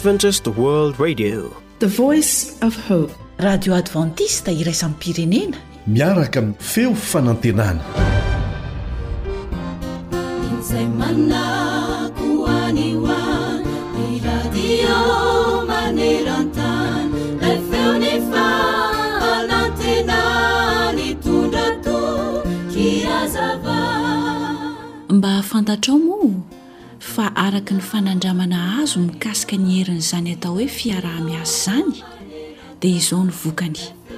Adventist World Radio, the voice of hope. Radio Adventista iraisam-pirenena miaraka amin'ny feo fanantenana. Mba hafantatrao moa fa araka ny fanandramana azo mikasika ny herin'izany atao hoe fiaraha-miasa zany dia izao ny vokany.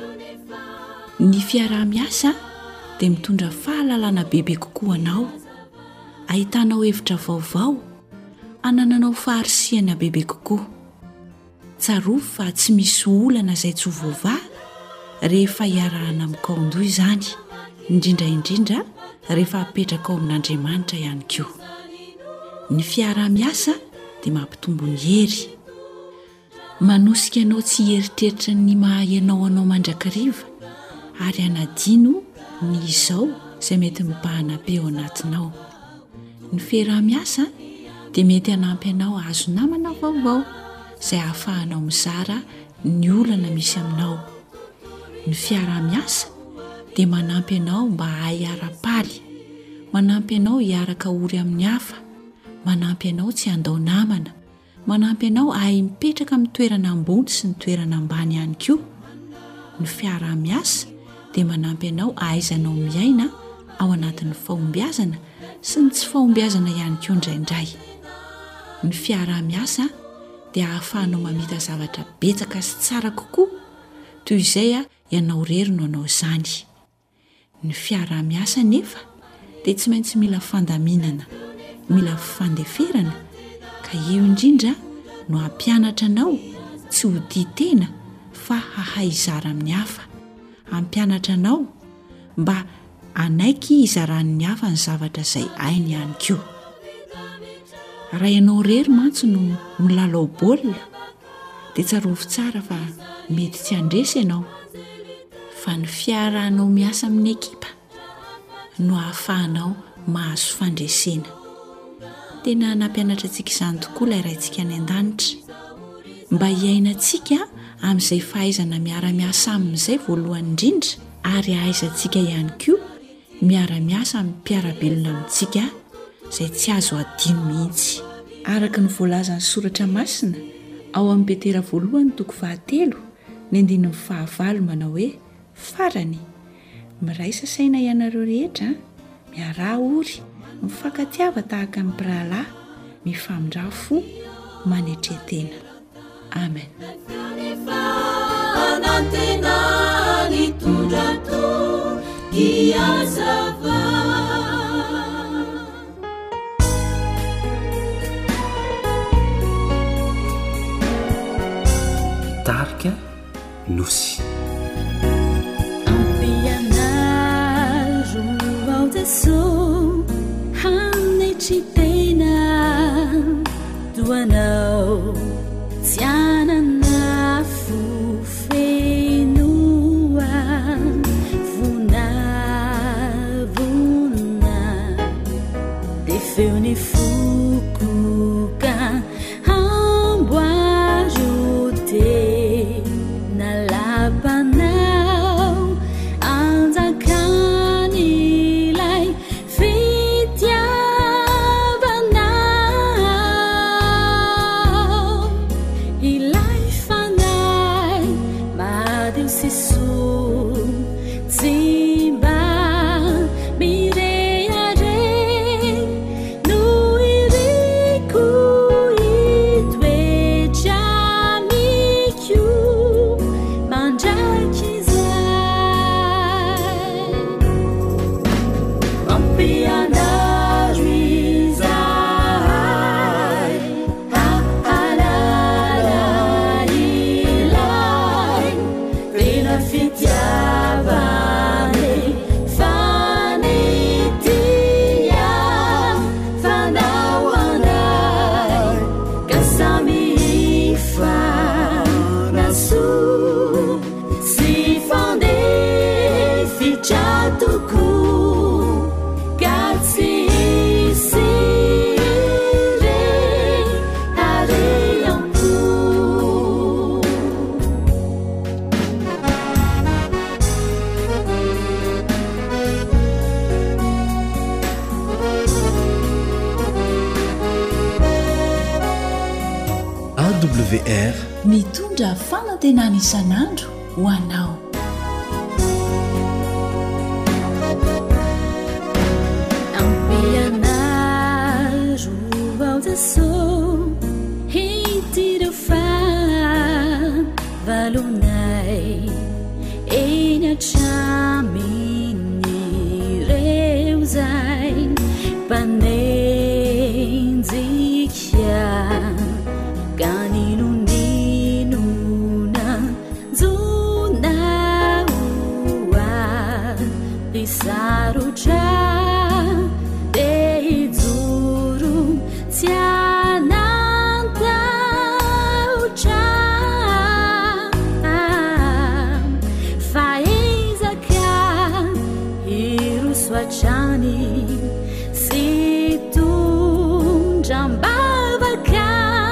Ny fiaraha-miasa dia mitondra fahalalana bebe kokoa anao, ahitanao hevitra vaovao, anananao faharisiana bebe kokoa. Tsarovy fa tsy misy olana izay tsy ho voavaha rehefa hiarahana amikaondoha izany, indrindraindrindra rehefa apetraka ao amin'Andriamanitra ihany koa. Ny fiaraha-miasa dia mampitombo ny hery. Manosika anao tsy heritreritra ny mahaenao anao mandrakariva ary anadino ny izao izay mety mibahana be ao anatinao. Ny fiaraha-miasa dia mety hanampy anao azo namana vaovao izay ahafahanao mizara ny olana misy aminao. Ny fiaraha-miasa dia manampy anao mba hahay ara-paly, manampy anao hiaraka ory amin'ny hafa, manampy anao tsy handao namana, manampy anao hahay mipetraka amin'ny toerana ambony sy ny toerana ambany ihany koa. Ny fiaraha-miasa dia manampy anao ahaizanao miaina ao anatin'ny fahombiazana sy ny tsy fahombiazana ihany koa indraindray. Ny fiaraha-miasa dia ahafahanao mamita zavatra betsaka sy tsara kokoa toy izay ianao rery no anao izany. Ny fiaraha-miasa nefa dia tsy maintsy mila fandaminana, mila fandeferana, ka io indrindra no hampianatra anao tsy ho dia tena fa hahay hizara amin'ny hafa, hampianatra anao mba hanaiky hizaran'ny hafa ny zavatra izay hainy ihany koa. Raha ianao rery mantsy no milalao baolina dia tsarovy tsara fa mety tsy handresy ianao, fa ny fiarahanao miasa amin'ny ekipa no ahafahanao mahazo fandresena. Tena nampianatra antsika izany tokoa ilay raintsika any an-danitra, mba hiainantsika amin'izay fahaizana miara-miasa amin'izay voalohany indrindra, ary ahaizantsika ihany koa miara-miasa amin'ny mpiara-belona amintsika izay tsy azo adino mihitsy. Araka ny voalazan'ny soratra masina ao amin'ny Petera 1:9 manao hoe farany. Miraisa saina ianareo rehetra, miarah ory, mifankatiava tahaka ny mpirahalahy, mifamindra fo, manetretena. Amen. Tarika nosy. So hanechitena duanao tianana fufenua vuna defeuni fukuka amboajute na lapanao Grazie. awr mitondra fanantenana isan'andro ho anao. Ampianaro aodaso hitiro favalonay eny atraminy reo zay panenjika ganinonina zonaoa pisarotra de hijoro tsy anantaotra fa ezaka hirosoatrany sy tondrambavaka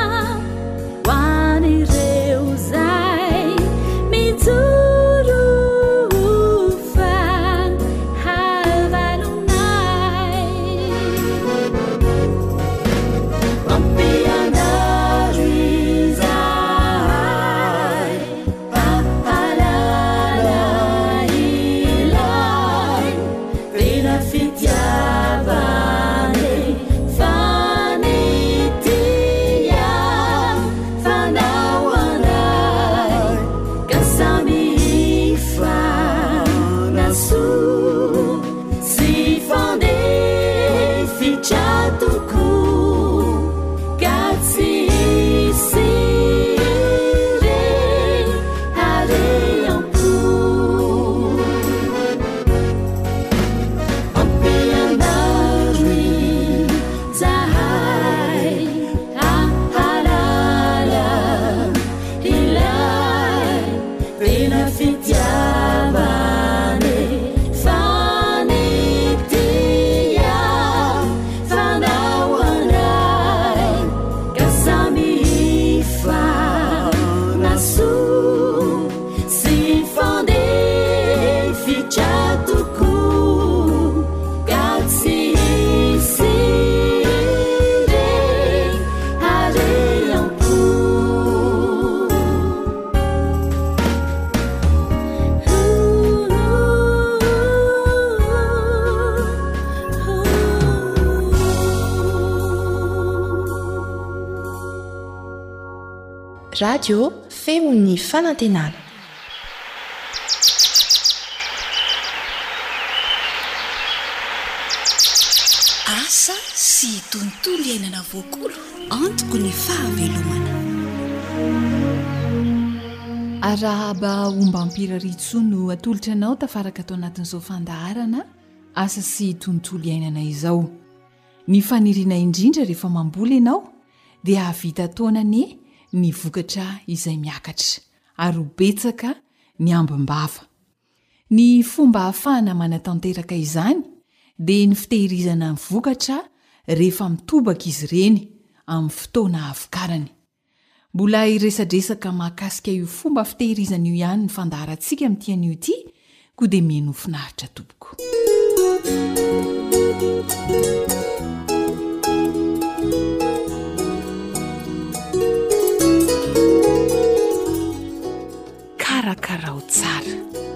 hoan'ireo zay mijoro fa havalonay. Ampianaro izay pahalala ilay tena fitiavany fanitia fanaoanay kasamifa naso sy fandefitra toko ka tsy siry hareampo. Ampianaro izahay hahalala ilay tena fitiavany fanitia fanaoanay kasamifa naso sy fandefitra toko ka tsy siry hareampo. Radio femon'ny fanantenana. Asa sy tontolo iainana voakolo antoko ny fahavelomana. arahaba ombampiraritso no atolotra anao tafaraka atao anatin'izao fandaharana asa sy tontolo iainana izao. Ny faniriana indrindra rehefa mamboly ianao dia havita taonany ny vokatra izay miakatra ary ho betsaka ny ambimbava. Ny fomba ahafahana manatanteraka izany dia ny fitehirizana ny vokatra rehefa mitobaka izy ireny amin'ny fotoana avokarany. Mbola iresadresaka mahakasika io fomba fitehirizana io ihany ny fandaharantsika amin'ity anio ity, koa dia mihaino finaritra tompoko. Karakarao tsara.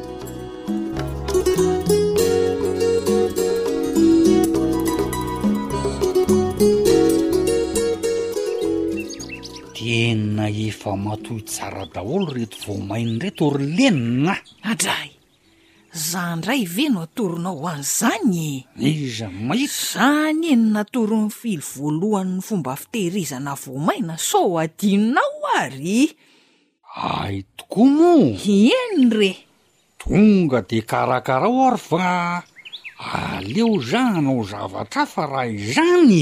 Tena efa matoy tsara daholo reto voamainy reto ry lenina. Adray, zandray ve no atoronao an'izany? Iza mahita Zany eny natoron'ny fily voalohan'ny fomba fitehirizana voamaina sao adinonao ary. ay tokoa moa. Eny re. Tonga de karakarao ary fa aleo zanao zavatra fa raha izany.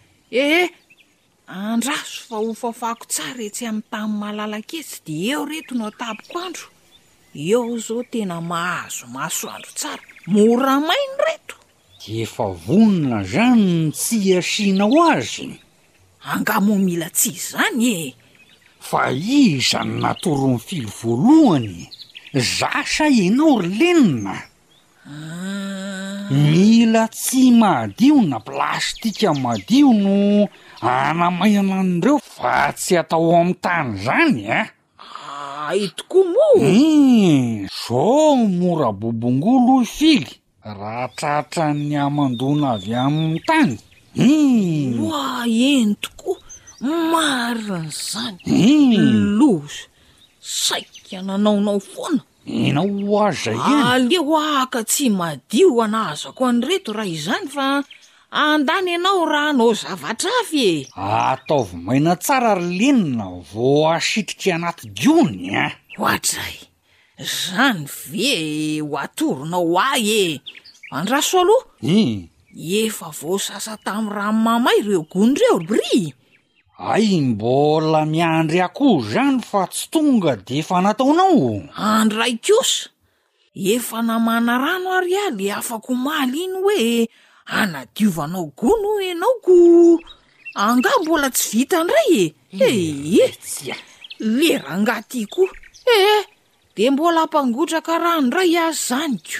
Andraso fa ho fafako tsara etsy amin'ny tany malalaketsy dia eo reto no atapiko andro. Eo zao tena mahazo masoandro tsara, mora mainy reto. Efa vonona zany tsy asianao azy. Angamo mila tsy izany e. Fa iza ny natoron'ny fily voalohany? Zasa ianao ry lenina. mila tsy madio na plastika madio no anamainana an'ireo fa tsy atao amin'ny tany zany a. Ay tokoa moa. Zao mora bobongolo ifily raha tratran'ny amandona avy amin'ny tany. Oa eny tokoa marina zany. Loza saika nanaonao foana. Inao aza eny. Aleo aka tsy madio anahazako an'ireto raha izany fa andany ianao raha anao zavatra avy e. Ataovy maina tsara ry lenina vao asitrika anaty giony a. Ohatray zany ve ho atoronao ahy e. Andraso aloha. Efa voasasa tamin'ny rano mamay ireo gondreo bry. Ay mbola miandry akoho zany fa tsy tonga de efa nataonao. Andray kosa efa namana rano ary aly afako maly iny hoe anadiovanao gono ianao ko anga mbola tsy vita ndray e. Le rangaty koa de mbola ampangotraka rano ndray azy zany ko.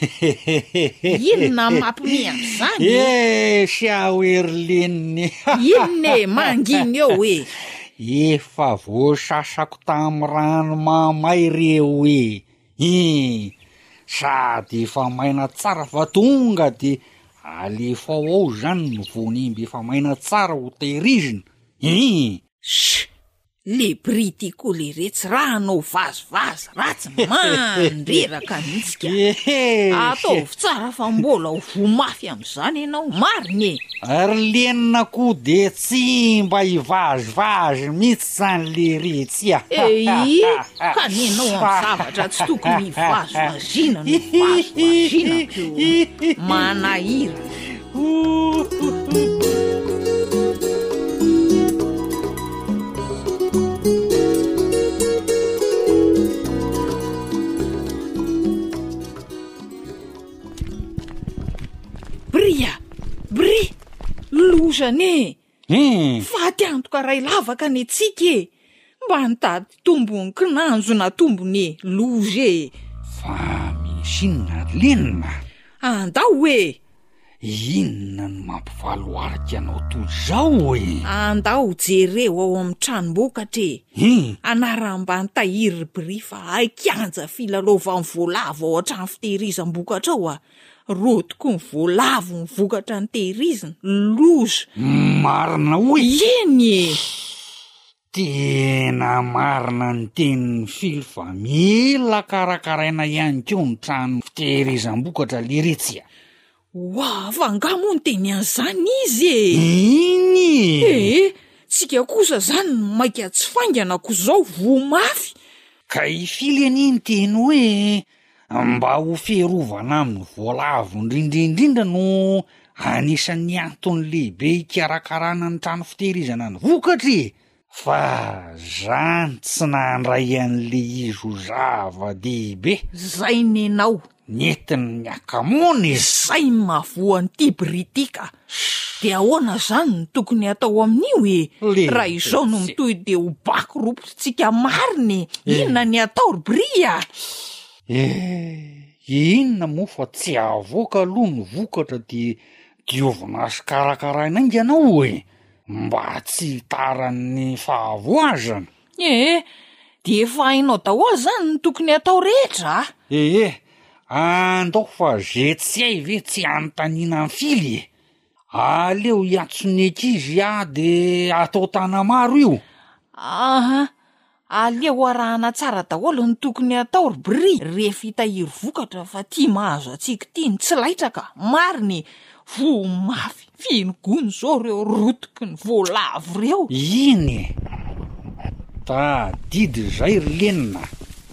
Inona mampimi am'izany? Sia oery leniny. Inona manginy eo e. Efa voasasako tamin'ny rano mamay reo e. Sady efa maina tsara fa tonga de alefa ao zany no vonimby efa maina tsara ho tehirizina. Le brity ko le retsy raha anao vazivazy ratsy mandreraka mihitsika. Ataovy tsara fa mbola ho vomafy amin'izany ianao mariny e. Ary lenina ko de tsy mba hivazivazy mihitsy zany le retsy a. Ka nenao amin'ny zavatra tsy tokony hivazivazina no vazivazina ko manahira. Bry, lozane. Faty antoka ray lavaka ny tsika e. Mba nitady tombony kinanjo na tombony loze. Fa misy inona lenina? Andao e. Inona no mampivaloarika anao toy zao e? Andao jereo ao amin'ny tranom-bokatra e. Anarambany tahiry bry fa aikanja filalovan'ny voalavo ao an-trano fitehirizam-bokatra ao a. Rotoko ny voalavo ny vokatra ny tehirizina loza. Marina hoe eny e. Tena marina ny tenin'ny fily fa mila karakaraina ihany koa ny trano fitehirizam-bokatra le retsia. Oa, fa angamo ny teny an'izany izy e. Iny tsika kosa zany maika tsy faingana ko zao vomafy. Ka ifily aniny teny hoe mba ho fiarovana amin'ny voalavo indrindrindrindra no anisan'ny antony lehibe hikarakarana ny trano fitehirizana ny vokatra. Fa zany tsy nandray an'le izy zava-dehibe. Zay nenao. Nentin'ny akamony. Zay mahavoan'ity britika. De ahoana zany no tokony atao amin'io e. Raha izao no mitohy de ho bako ropotsika mariny. Inona ny atao bria? Inona moa fa tsy avoaka aloha ny vokatra de diovina sy karakaraina ingy ianao e. Mba tsy taran'ny fahavoazana. De efa hainao daholo zany no tokony atao rehetra. Andao fa ze tsy hay ve tsy anontaniana ny fily e. Aleo hiantsoneka izy de atao tana maro io. Aleo arahana tsara daholo ny tokony atao bry. Rehefa hitahiry vokatra fa tia mahazo atsika tiany tsy laitraka mariny. Vomafy finogony zao reo rotoky ny voalavo reo. Iny tadidy zay ry lenina.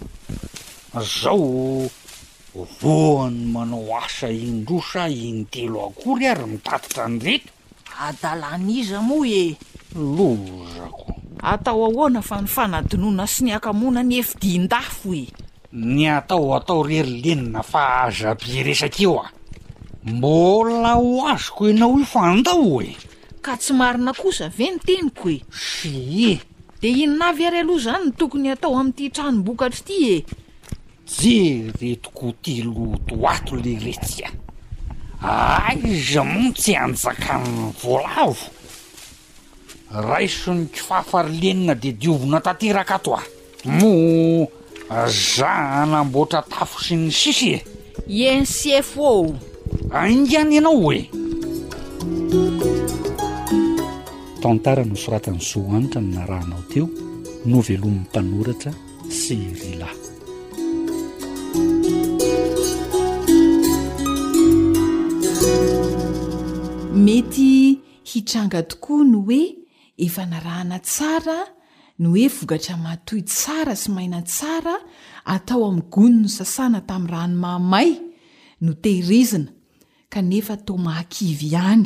Zao voany manao asa indrosa intelo akory ary mitatitra ny reto. Adalan'iza moa e. Lozako. Atao ahoana fa ny fanadinoana sy ny akamoana ny efidin-dafo e. Ny atao rery lenina fa aza-be resaka eo a. Mbola ho azoko ianao io fa andao e. Ka tsy marina kosa ve ny teniko e. De inona avy ary aloha zany no tokony atao amin'ity tranom-bokatra ity e. Jeretoko ty loto ato le retsika. aiza moa tsy anjakany voalavo raiso ny kifafarylenina de diovina tanteraka ato a mo za anamboatra tafo sy ny sisy INCFO aingany ianao hoe tantara no soratany Zoanitra no narahanao teo novelomin'ny mpanoratra sy Rila. Mety hitranga tokoa no hoe efa narahana tsara no hoe vokatra matoy tsara sy maina tsara atao amin'ny gony no sasana tamin'ny rano mahamay no tehirizina kanefa tao mahakivy ihany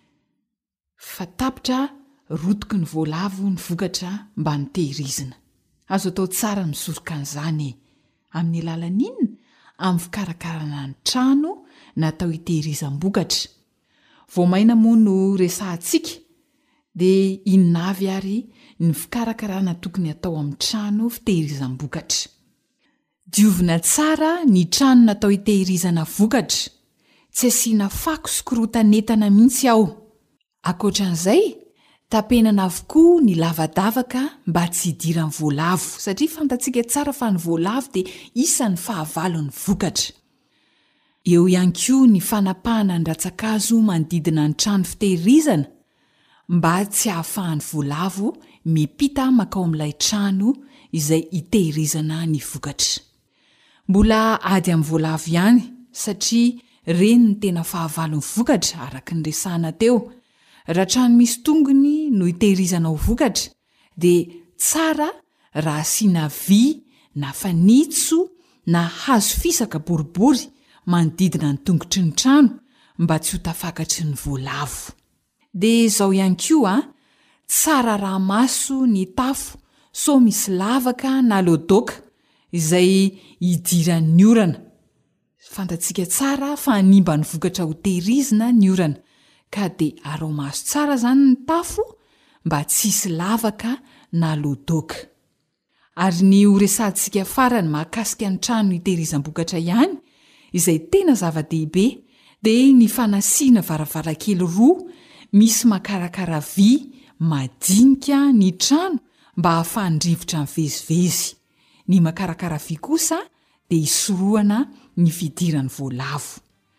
fa tapitra rotoky ny voalavo ny vokatra mba ny tehirizina. Azo atao tsara misoroka an'izany amin'ny alalan'inona amin'ny fikarakarana ny trano natao hitehirizam-bokatra. Vao maina moa no resahantsika dia inona avy ary ny fikarakarana tokony atao amin'ny trano fitehirizam-bokatra. Diovina tsara ny trano natao hitehirizana vokatra, tsy asiana fako sy korotanetana mihitsy ao. Ankoatran'izay, tapenana avokoa ny lavadavaka mba tsy hidiran'ny voalavo satria fantatsika tsara fa ny voalavo dia isan'ny fahavalon'ny vokatra. Eo ihany koa ny fanapahana ny ratsakazo manodidina ny trano fitehirizana mba tsy hahafahan'ny voalavo mipita makao amin'ilay trano izay hitehirizana ny vokatra. Mbola ady amin'ny voalavo ihany satria reny ny tena fahavalon'ny vokatra araka ny resahana teo. Raha trano misy tongony no hitehirizanao vokatra dia tsara raha asiana vy na fanitso na hazo fisaka boribory manodidina ny tongotry ny trano mba tsy ho tafakatry ny voalavo. Dia izao ihany koa tsara raha maso ny tafo so misy lavaka na lodoka izay hidiran'ny orana. Fantatsika tsara fa hanimba ny vokatra ho tehirizina ny orana ka dia arao maso tsara zany ny tafo mba tsisy lavaka na lodoka. Ary ny horesantsika farany mahakasika ny trano hitehirizam-bokatra ihany izay tena zava-dehibe dia ny fanasiana varavarankely roa misy makarakara vy madinika ny trano mba hahafahan'ny rivotra mivezivezy. Ny makarakara vy kosa dia hisorohana ny fidiran'ny voalavo.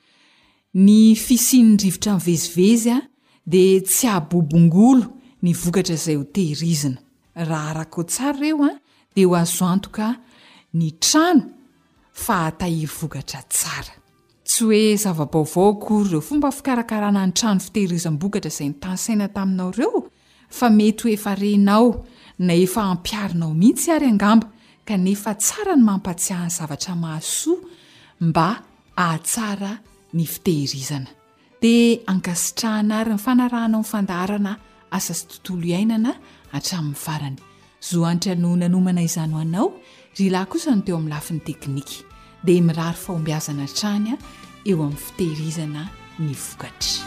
Ny fisian'ny rivotra mivezivezy dia tsy habobongolo ny vokatra izay ho tehirizina. Raha araka tsara ireo dia ho azo antoka ny trano fa hatahiry vokatra tsara. Tsy hoe zava-baovao akory ireo fomba fikarakarana ny trano fitehirizam-bokatra izay nitansaina taminao ireo, fa mety ho efa renao na efa ampiarinao mihitsy ary angamba kanefa tsara ny mampatsiahy ny zavatra mahasoa mba ahatsara ny fitehirizana. Dia ankasitrahana ary ny fanarahana ny fandaharana asa sy tontolo iainana hatramin'ny farany. Zoanitra no nanomana izany ho anao, Rila kosa no teo amin'ny lafin'ny teknika. Dia mirary fahombiazana trany eo amin'ny fitehirizana ny vokatra.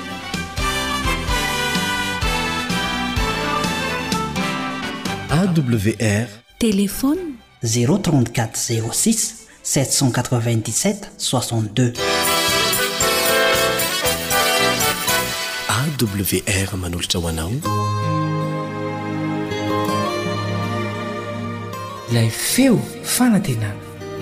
AWR Téléphone 034 06 797 62. AWR manolotra ho anao ilay feo fanantenana.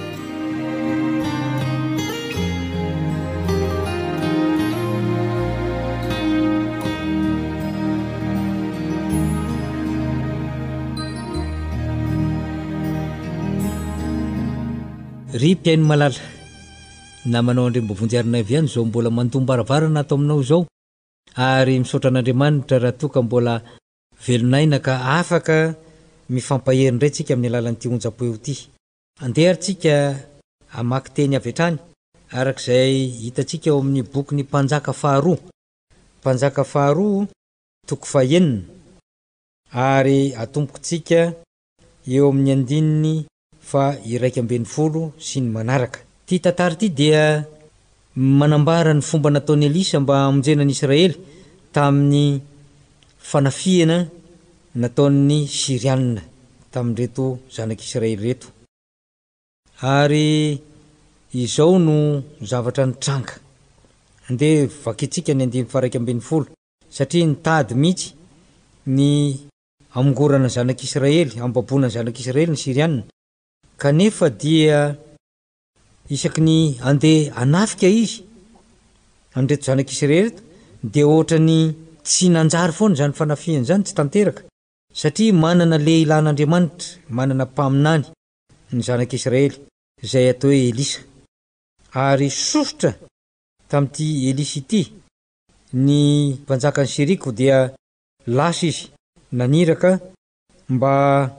Ry mpiaino malala namanao andrembovonjy avy ihany zao mbola mandombaravarana atao aminao zao ary misaotra an'Andriamanitra raha toka mbola velonaina ka afaka mifampahery indray tsika amin'ny alalan'ity onjapo eo ity. Andeha tsika amaky teny avy hatrany arak'izay hitantsika eo amin'ny boky ny Mpanjaka faharoa. Mpanjaka faharoa toko fahaenina ary atombokontsika eo amin'ny andininy fa 120 sy ny manaraka. Ty tantara ty dia manambara ny fomba nataony Elisa mba hamonjena ny Israely tamin'ny fanafiana nataon'ny Sirianina tamin'reto zanak'Israely reto. Ary izao no zavatra nitranga. andeha vakitsika ny 120 satria nitady mihitsy ny amngorana zanak'Israely ambabona ny zanak'Israely ny Sirianina kanefa dia isaky ny andeha anafika izy andreto zanak'Israely dia ohatrany tsy nanjary foana zany fanafiany zany tsy tanteraka satria manana lehilan'Andriamanitra manana mpaminany ny zanak'Israely izay atao hoe Elisa ary sosotra tamin'ity Elisa ity ny mpanjakany Siriko dia lasa izy naniraka mba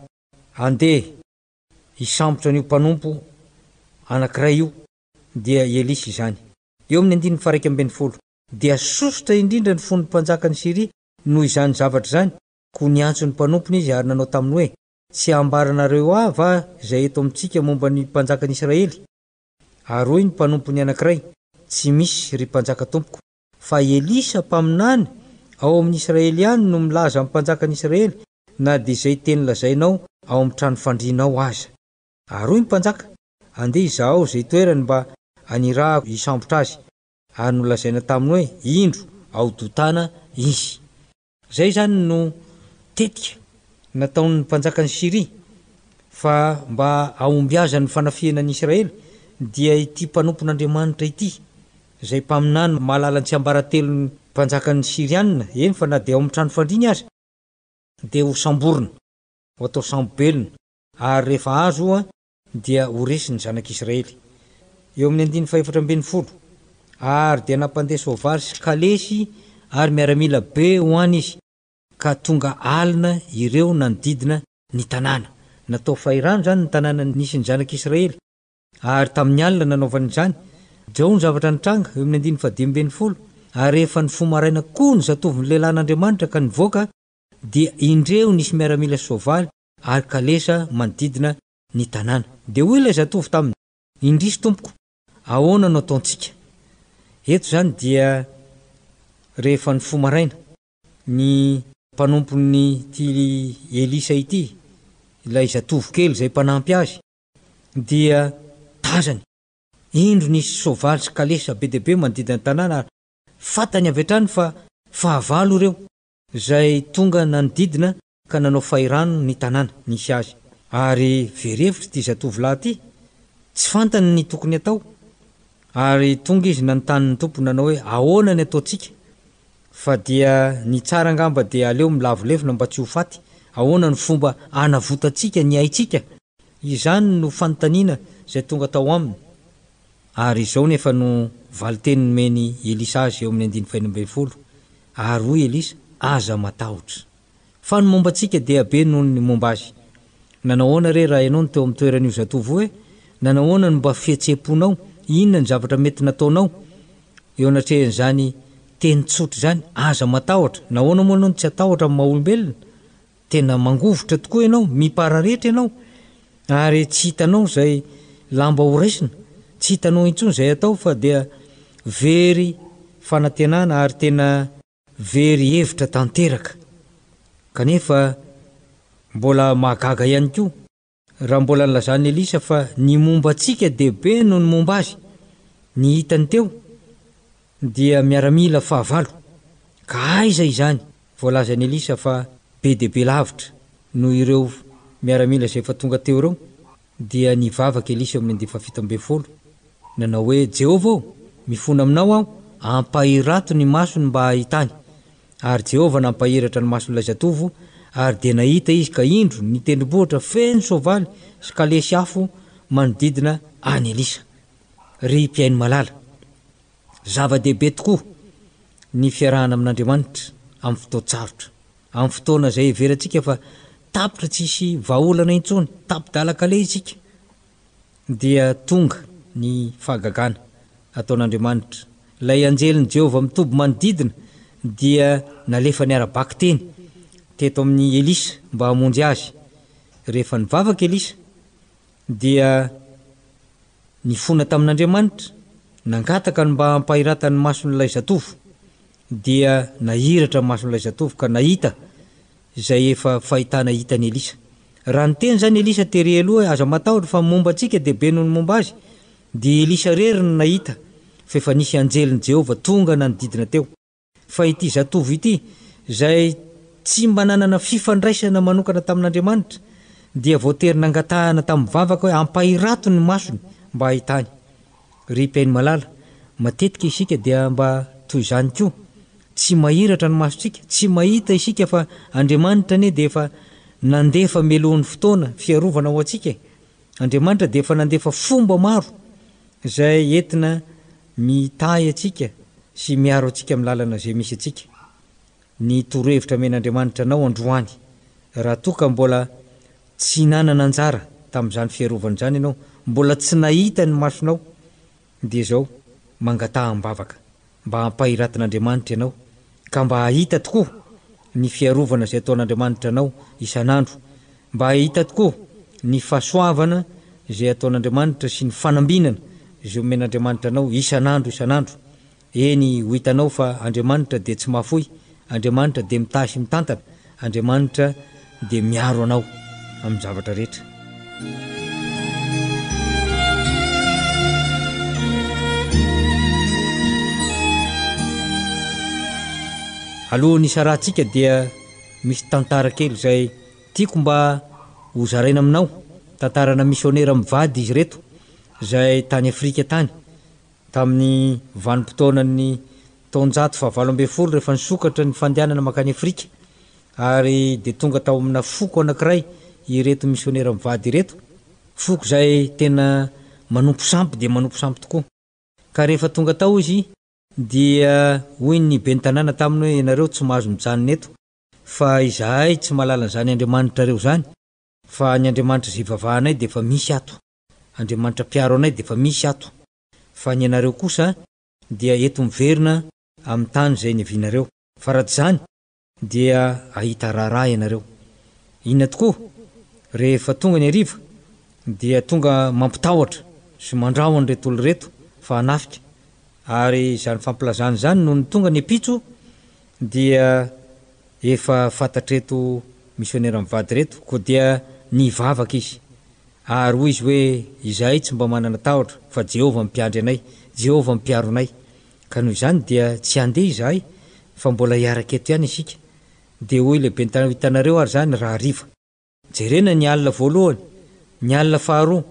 andeha hisambotra an'io mpanompo anankiray io dia Elisa izany eo amin'ny 120 dia sosotra indrindra ny fon'ny mpanjakany Siria noho izany zavatra zany ko niantso ny mpanompony izy ary nanao taminy hoe tsy ambaranareo ava izay eto amintsika momba ny mpanjakany Israely ary hoy ny mpanompony anankiray tsy misy ry mpanjaka tompoko fa Elisa mpaminany ao amin'ny Israely ihany no milaza amin'ny mpanjakany Israely na dia izay teny lazainao ao amin'ny trano fandrianao aza ary hoy ny mpanjaka andeha izaho izay toerany mba anirahako hisambotra azy ary nolazaina taminy hoe indro aodotana izy zay zany no tetika nataon'ny mpanjakany Siria fa mba aombiaza ny fanafiana ny Israely dia ity mpanompon'Andriamanitra ity izay mpaminany mahalala tsy ambaratelo ny mpanjakany Sirianina eny fa na dia ao amin'ny trano fandriany aza dia ho samborina ho atao sambobelona ary rehefa azo oa dia ho resiny zanak'Israely eo amin'ny 140 ary dia nampandeha soavaly sy kalesy ary miaramila be hoany izy ka tonga alina ireo nanodidina ny tanàna natao fairano zany ny tanàna nisy ny zanak'Israely ary tamin'ny alina nanaovany izany drao ny zavatra nitranga eo amin'ny 115 ary rehefa ny fomaraina koa ny zatovo ny lehilahin'Andriamanitra ka nivoaka dia indreo nisy miaramila soavaly ary kalesa manodidina ny tanàna dia hoy ilay zatovo taminy indrisy tompoko ahoana no ataontsika eto zany dia rehefa ny fomaraina ny mpanompon'ny ty Elisa ity ilay zatovo kely izay mpanampy azy dia tazany indro nisy soavaly sy kalesa be deabe manodidina ny tanàna ary fatany avy hatrany fa fahavalo ireo izay tonga nanodidina ka nanao fairano ny tanàna nisy azy ary verevitra ty zatovolahy ty tsy fantany ny tokony atao ary tonga izy nanontany ny tompo nanao hoe ahoana ny ataontsika fa dia ny tsara angamba dia aleo milavolevina mba tsy ho faty ahoana ny fomba anavotantsika ny aintsika izany no fanontaniana izay tonga tao aminy ary izao nefa no valiteny nomeny Elisa azy eo amin'ny 120 ary hoy Elisa aza matahotra fa ny momba antsika dia be noho ny momba azy nanahoana re raha ianao ny teo amin'ny toeran'io zatovo hoe nanahoana ny mba fihetseponao inona ny zavatra mety nataonao eo anatrehan'izany teny tsotra zany aza matahotra nahoana moa anao tsy atahotra amin'ny maha-olombelona tena mangovotra tokoa ianao mipararetra ianao ary tsy hitanao izay lamba ho raisina tsy hitanao intsony izay atao fa dia very fanantenana ary tena very hevitra tanteraka kanefa mbola mahagaga ihany koa raha mbola nilazany Elisa fa ny momba antsika dehibe no ny momba azy ny hitany teo dia miaramila fahavalo ka aiza izany voalazany Elisa fa be dehibe lavitra no ireo miaramila izay fa tonga teo ireo dia nivavaka Elisa amin'ny 170 nanao hoe Jehova mifona aminao aho ampahirato ny masony mba ahitany ary Jehova nampahiratra ny mason'ilay zatovo ary dia nahita izy ka indro ny tendrombohitra feno soavaly sy kalesy afo manodidina any Elisa ry mpiaino malala zava-dehibe tokoa ny fiarahana amin'Andriamanitra amin'ny fotoan-tsarotra amin'ny fotoana izay verantsika fa tapitra tsisy vahaolana intsony tapidalakale isika dia tonga ny fahagagana ataon'Andriamanitra lay anjeliny Jehova mitoby manodidina dia nalefa ny arabaky teny teto amin'ny Elisa mba hamonjy azy rehefa nivavaka Elisa dia nifona tamin'Andriamanitra nangataka ny mba hampahiratany mason'ilay zatovo dia nahiratra ny mason'ilay zatovo ka nahita izay efa fahitana hitany Elisa raha ny teny zany Elisa tery aloha aza matahotra fa momba antsika dia be noho ny momba azy dia Elisa rery no nahita fa efa nisy anjeliny Jehova tonga nanodidina teo. Fa ity zatovy ity zay tsy mba nanana fifandraisana manokana tamin'Andriamanitra dia voatery nangatahana tamin'ny vavaka hoe ampahirato ny masony mba ahitany. Ry mpiainy malala, matetika isika dia mba toy izany koa, tsy mahiratra ny masontsika, tsy mahita isika fa Andriamanitra anie dia efa nandefa melohan'ny fotoana fiarovana ho antsika. Andriamanitra dia efa nandefa fomba maro izay entina mitahy antsika sy miaro antsika amin'ny lalana izay misy antsika. Ny torohevitra men'Andriamanitra anao androany, raha toa ka mbola tsy nanana anjara tamin'izany fiarovana izany ianao, mbola tsy nahita ny masonao, dia izao mangataha mbavaka mba hampahiratin'Andriamanitra ianao ka mba hahita tokoa ny fiarovana izay ataon'Andriamanitra anao isan'andro, mba hahita tokoa ny fahasoavana izay ataon'Andriamanitra sy ny fanambinana izay men'Andriamanitra anao isan'andro. Eny ho hitanao fa Andriamanitra dia tsy mahafoy, Andriamanitra dia mitahy sy mitantana, Andriamanitra dia miaro anao amin'ny zavatra rehetra. Alohan'ny isarantsika dia misy tantara kely izay tiako mba ho zaraina aminao, tantarana misionera mivady izy reto izay tany Afrika tany tamin'ny vanim-potoanan'ny taonjato fa 80 rehefa nisokatra ny fandehanana makany Afrika, ary dia tonga tao amina foko anankiray ireto misionera mivady ireto, foko izay tena manompo sampy dia manompo sampy tokoa. Ka rehefa tonga tao izy dia hoy ny ben'ny tanàna taminy hoe ianareo tsy mahazo mijanona eto, fa izahay tsy mahalala an'izany Andriamanitra reo zany, fa ny Andriamanitra izay ivavahanay dia efa misy ato, Andriamanitra mpiaro anay dia efa misy ato, fa ny ianareo kosa dia eto miverina amin'ny tany izay niavianareo, fa raha tsy izany dia ahita raharaha ianareo. Inona tokoa rehefa tonga ny hariva dia tonga mampitahotra sy mandrao an'ireto olo reto fa hanafika, ary izany fampilazana izany noho ny tonga ny apitso dia efa fantatreto misionera mivady reto koa dia nivavaka izy, ary hoy izy hoe izahay tsy mba manana tahotra fa Jehova mpiandry anay, Jehova mpiaro anay. Ka noho izany dia tsy handeha izahay fa mbola hiaraka eto ihany isika. Dia hoy lehibe hitanareo ary zany raha hariva, jerena ny alina voalohany, ny alina faharoa,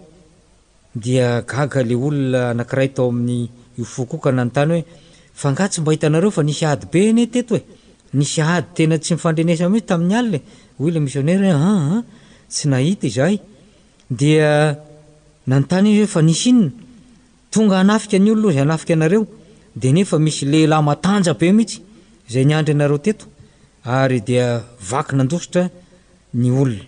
dia gaga le olona anankiray tao amin'ny io fokoka nanontany hoe fa nga tsy mba hitanareo fa nisy ady be ene teto e, nisy ady tena tsy mifandrenesa mihitsy tamin'ny alina. Hoy le misionera tsy nahita izahay. Dia nanontany izy hoe fa nisy inona, tonga hanafika ny olona izay hanafika anareo, dia nefa misy lehilahy matanja be mihitsy izay niandry anareo teto, ary dia vaky nandositra ny olona.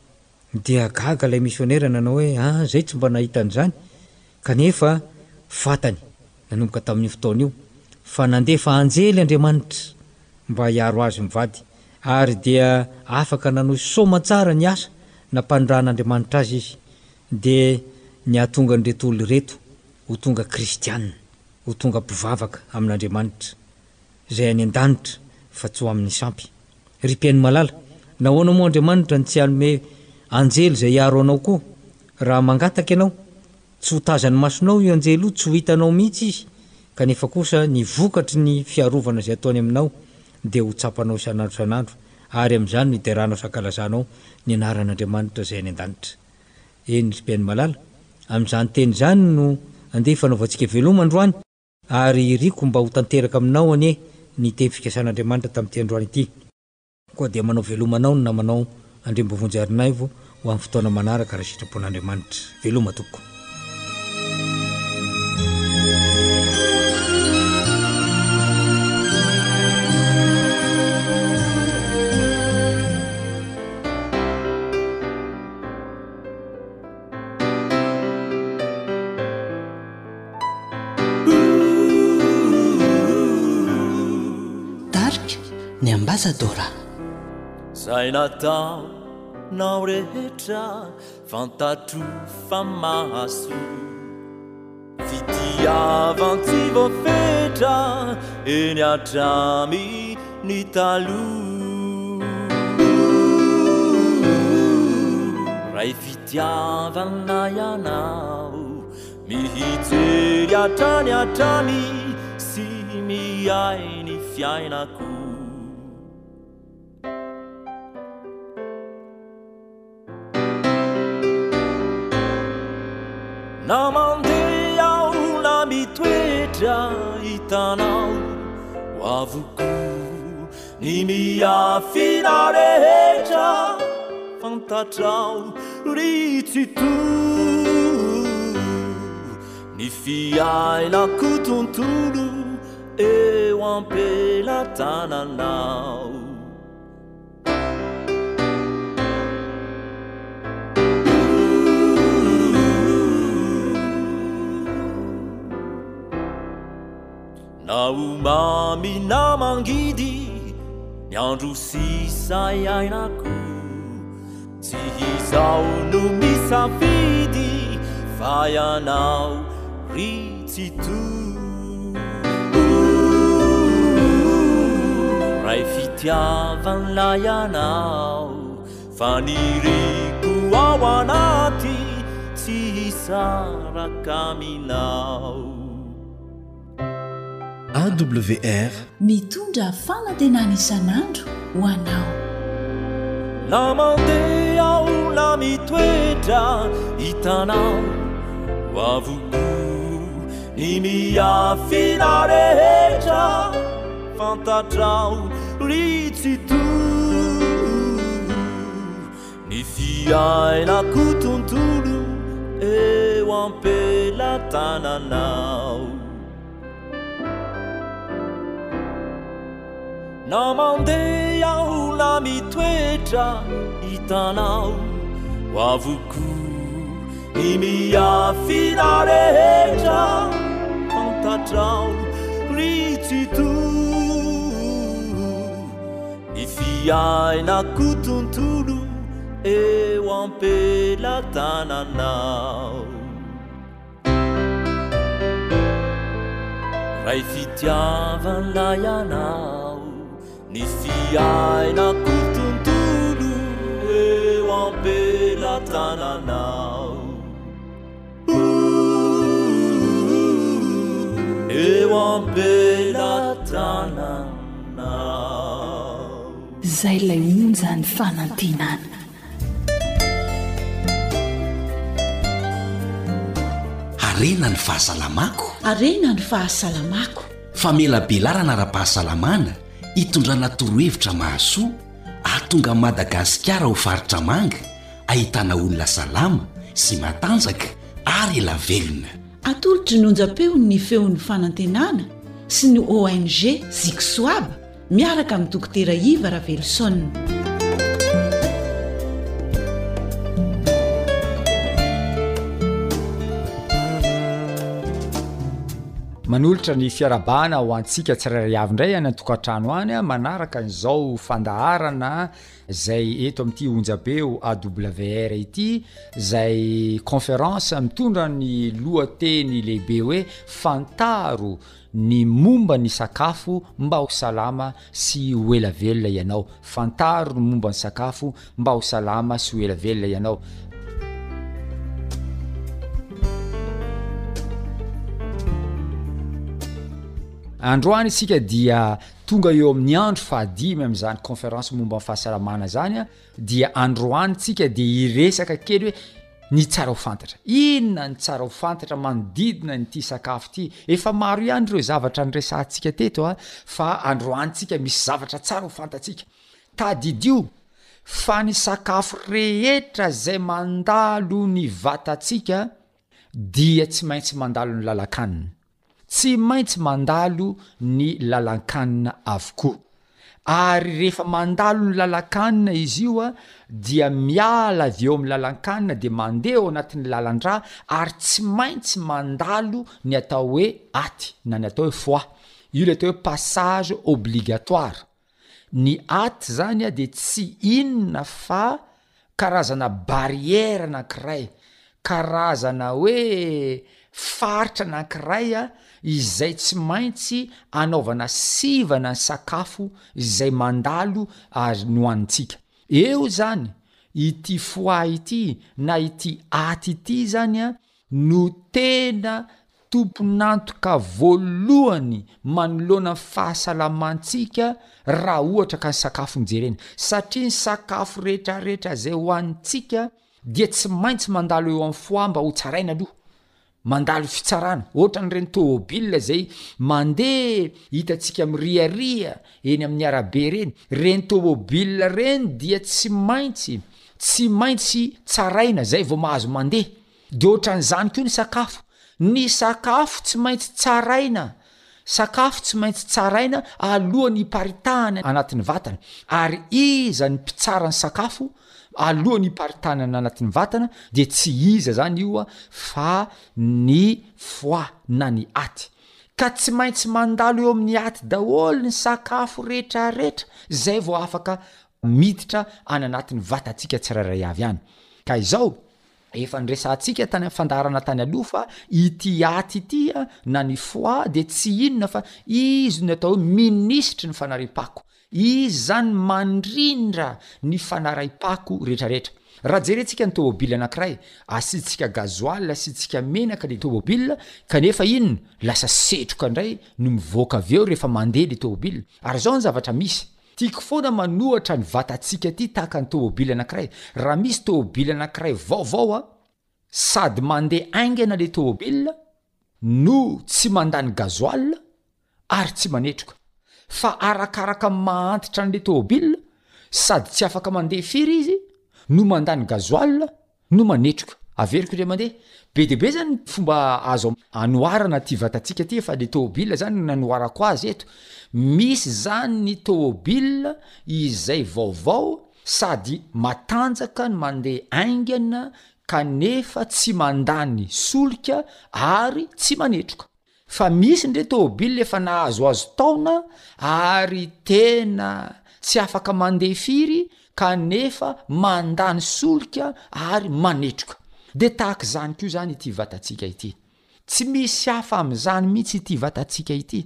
Dia gaga ilay misionera nanao hoe zay tsy mba nahita an'izany, kanefa fatany nanomboka tamin'io fotoana io fa nandefa anjely Andriamanitra mba hiaro azy mivady, ary dia afaka nanohy soamantsara ny asa nampanondran'Andriamanitra azy izy, dia ny ahatonga an'ireto olo reto ho tonga kristianina, ho tonga mpivavaka amin'Andriamanitra izay any an-danitra fa tsy ho amin'ny sampy. Ry mpiainy malala, nahoana moa Andriamanitra ny tsy hanome anjely izay hiaro anao koa? Raha mangataka ianao, tsy ho tazany masonao io anjely io, tsy ho hitanao mihitsy izy, kanefa kosa ny vokatry ny fiarovana izay ataony aminao dia ho tsapanao isan'andro, ary amin'izany no hideranao sankalazanao ny anaran'Andriamanitra izay any an-danitra. Eny ry mpiainy malala, amin'izany teny izany no andeha fanaovantsika veloma androany, ary iriko mba ho tanteraka aminao anie ny teny fikasan'Andriamanitra tamin'ity androany ity, koa dia manao velomanao no namanao andrem-bovonjy arinaivo ho amin'ny fotoana manaraka raha sitrapon'Andriamanitra. Veloma toko. Dark ny ambasadora. Zay natao nao rehetra fantatro fa mahaso, fitiavan-tsy voafetra eny atramy ny taloha. Ray fitiavana ianao mihijery atrany atrany sy miay ny fiainako na mandeha aho na mitoetra hitanao ho avoko ny miafina rehetra fantatrao ritsito ny fiainako tontolo eo ampelatananao na umamy na mangidy ny andro sisa iainako tsy izao no misafidy fa ianao ritsito ray fitiavan'la ianao fa niriko ao anaty tsy hisaraka aminao AWR mitondra fanantenana isan'andro ho anao na mandeha aho na mitoetra hitanao ho avoko ny miafina rehetra fantatrao ritsito ny fiainako tontolo eo ampelatananao na mandeha aho na mitoetra hitanao ho avoko ny miafina rehetra fantatrao ritsito ny fiainako tontolo eo ampelatananao ray fitiavan'la ianao ny fiainako tontolo eo ampelatananao eo ampelatananao zay lay onjany fanantenana arena ny fahasalamako arena ny fahasalamako famelabelarana ara-pahasalamana hitondrana torohevitra mahasoa ahatonga Madagasikara ho faritra manga ahitana olona salama sy matanjaka ary ela velona atolotry ny onjam-peony feon'ny fanantenana sy ny ONG Ziksoaba miaraka amin'ny dokotera Iva Ravelson. manolotra ny fiarabana ho antsika tsirairay avy indray any an-tokantrano any manaraka n'izao fandaharana zay eto amin'ity onjabeo AWR ity zay conférence mitondra ny lohateny lehibe hoe fantaro ny momba ny sakafo mba ho salama sy ho ela velona ianao fantaro ny momba ny sakafo mba ho salama sy ho ela velona ianao androany isika dia tonga eo amin'ny andro fahadimy amin'izany conférence momba ny fahasalamana zany dia androany tsika dia iresaka kely hoe ny tsara ho fantatra inona ny tsara ho fantatra manodidina nyity sakafo ity efa maro ihany ireo zavatra nyresantsika teto fa androany tsika misy zavatra tsara ho fantatsika tadidio fa ny sakafo rehetra zay mandalo ny vatatsika dia tsy maintsy mandalo ny lalakanina tsy maintsy mandalo ny lalankanina avokoa ary rehefa mandalo ny lalankanina izy io dia miala avy eo amin'ny lalankanina dia mandeha ao anatin'ny lalandra ary tsy maintsy mandalo ny atao hoe aty na ny atao hoe foi io le atao hoe passage obligatoire ny aty zany dia tsy inona fa karazana barrière anankiray karazana hoe faritra anankiray izay tsy maintsy anaovana sivana ny sakafo izay mandalo no antsika eo zany ity foi ity na ity aty ity zany no tena tomponantoka voalohany manoloana ny fahasalamantsika raha ohatra ka ny sakafo nijerena satria ny sakafo rehetrarehetra zay ho antsika dia tsy maintsy mandalo eo amin'ny foa mba ho tsaraina aloha mandalo fitsarana ohatra n'ireny tômôbila zay mandeha hitantsika miriaria eny amin'ny arabe reny tômôbila reny dia tsy maintsy tsaraina zay vao mahazo mandeha de ohatran'izany koa ny sakafo tsy maintsy tsaraina alohan'ny hiparitahana anatin'ny vatana ary iza ny mpitsara ny sakafo alohan'ny hiparitahana anatin'ny vatana de tsy iza zany io fa ny foie na ny aty ka tsy maintsy mandalo eo amin'ny aty daholo ny sakafo rehetrarehetra zay vao afaka miditra any anatin'ny vatantsika tsirairay avy any ka izao efa nresantsika tany fandarana tany aloha fa ity aty ity na ny foie de tsy inona fa izy ny atao ministry ny fanariam-pako izy zany mandrindra ny fanaraim-pako rehetrarehetra raha jerentsika ny tômôbila anankiray asitsika gazoaly asitsika menaka le tômôbila kanefa inona lasa setroka indray no mivoaka avy eo rehefa mandeha le tômôbila ary zao ny zavatra misy tiako foana manohatra ny vatantsika ty tahaka ny tômôbila anankiray raha misy tômôbila anankiray vaovao sady mandeha aingana le tômôbila no tsy mandany gazoal ary tsy manetroka fa arakaraka mahantitra an'le tômôbila sady tsy afaka mandeha firy izy no mandany gazoal no manetroka averiko le mandeha be debe zany fomba azo anoarana ty vatantsika ty fa le tômôbila zany nanoarako azy eto misy zany ny tômôbila izay vaovao sady matanjaka ny mandeha aingana kanefa tsy mandany solika ary tsy manetroka fa misy ndre tômôbila efa nahazoazo taona ary tena tsy afaka mandeha firy kanefa mandany solika ary manetroka de tahaka zany koa zany ity vatantsika ity tsy misy hafa am'izany mihitsy ity vatantsika ity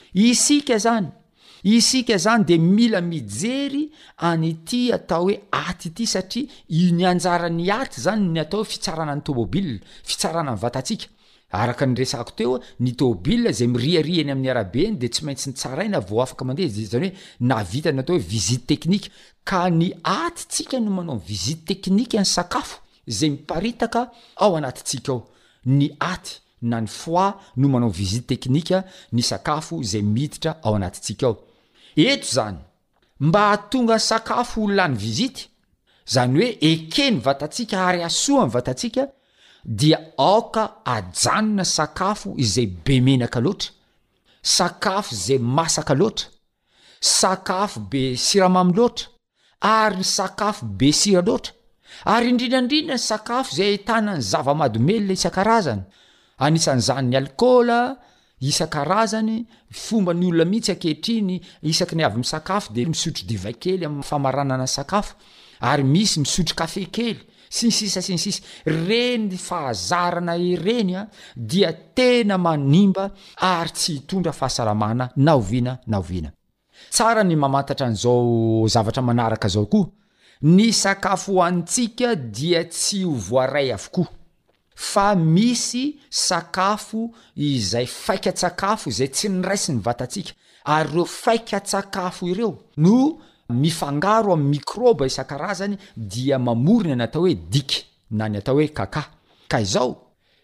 isika zany de mila mijery anyity atao hoe aty ity satria iny anjarany aty zany ny atao fitsarana ny tômôbila fitsarana ny vatantsika araka ny resako teo ny tômôbila zay miriaria eny amin'ny arabe eny de tsy maintsy ny tsaraina vao afaka mandeha zany hoe navita ny atao hoe visite teknika ka ny atytsika no manao visite teknika ny sakafo zay miparitaka ao anatytsika ao ny aty na ny foie no manao visite teknika ny sakafo zay miditra ao anatytsika ao eto zany mba hahatonga sakafo lany vizity zany hoe ekeny vatantsika ary asoany vatantsika dia aoka ajanona sakafo izay be menaka loatra sakafo zay masaka loatra sakafo be siramamy loatra ary ny sakafo be sira loatra ary indrindrandrindra ny sakafo zay ahitana ny zava-madomelona isan-karazany anisan'izany ny alkôla isan-karazany fomba ny olona mihitsy akehitriny isaky ny avy misakafo de misotro divay kely amin'ny famaranana sakafo ary misy misotro kafe kely sinsisa reny fahazarana ireny dia tena manimba ary tsy hitondra fahasalamana naoviana tsara ny mamantatra an'izao zavatra manaraka zao koa ny sakafo hoantsika dia tsy ho voaray avokoa fa misy sakafo izay faika-tsakafo izay tsy niraisy ny vatantsika ary reo faika-tsakafo ireo no mifangaro amin'ny mikroba isan-karazany dia mamorona ny atao hoe diky na ny atao hoe kaka ka izao